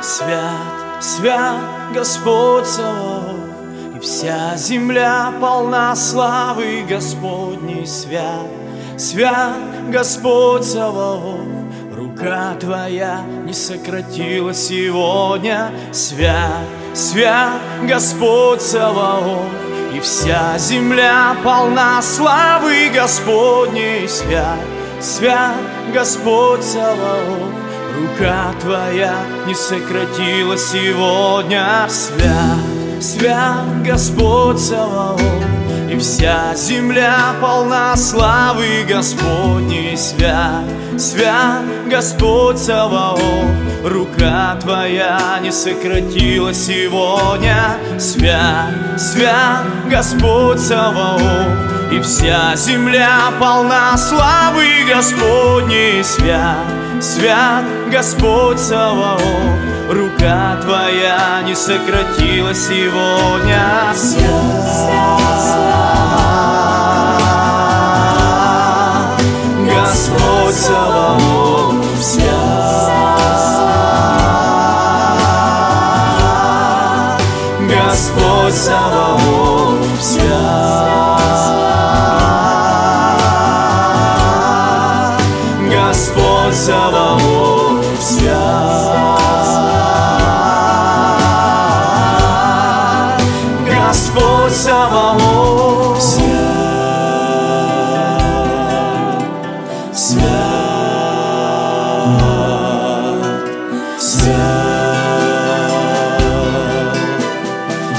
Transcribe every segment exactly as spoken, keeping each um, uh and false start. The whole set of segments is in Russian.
Свят, свят Господь Саваоф, и вся земля полна славы Господней. Свят, свят Господь Саваоф, рука Твоя не сократилась сегодня. Свят, свят Господь Саваоф, и вся земля полна славы Господней. Свят, свят Господь Саваоф, рука Твоя не сократилась сегодня. Свят, свят Господь Саваоф, и вся земля полна славы Господней. Свят, свят Господь Саваоф, рука Твоя не сократилась сегодня. Свят, свят Господь Саваоф, и вся земля полна славы Господней. Свят, свят Господь Саваоф, рука Твоя не сократилась сегодня. Свят, Господь Саваоф, свят, Господь Саваоф, свят, Господь Саваоф, свят, Господь Саваоф, свят, свят, свят,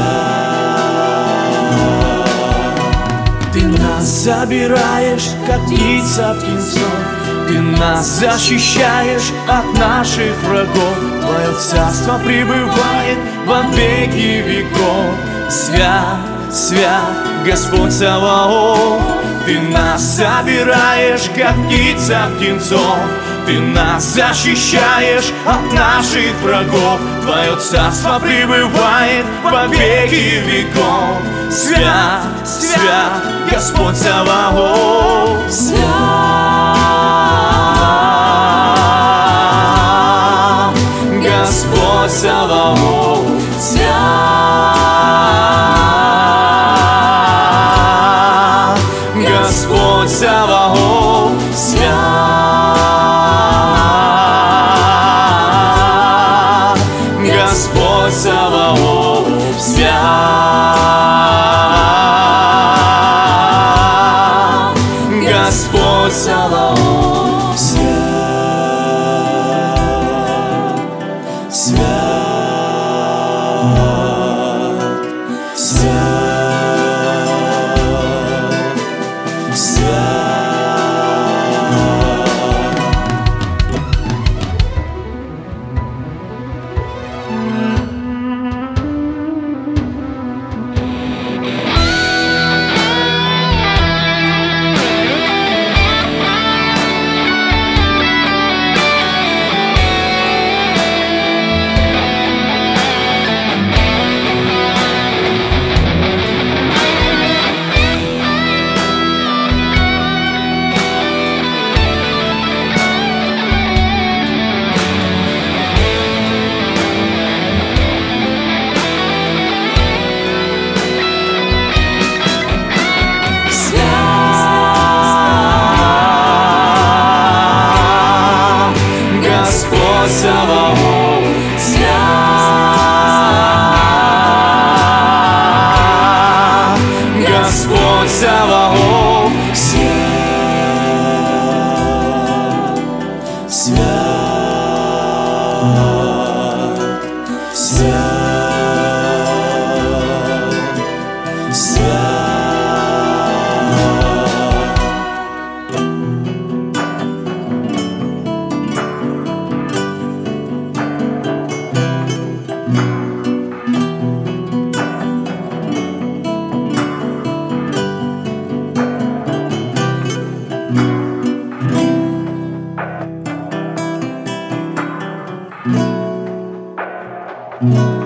свят. Ты нас забираешь, как птица птенцов, Ты нас защищаешь от наших врагов. Твое царство пребывает во веки веков. Свят, свят Господь Саваоф, Ты нас забираешь, как птица птенцов, Ты нас защищаешь от наших врагов. Твое царство пребывает во веки веков. Свят, свят Господь Саваоф, свят, Господь Саваоф, свят, Господь Саваоф, свят, Господь Саваоф, свят, Господь Саваоф, свят, свят, свят, свят. Господь Саваоф, свят, Господь Саваоф, свят, свят, свят, свят. Mm-hmm.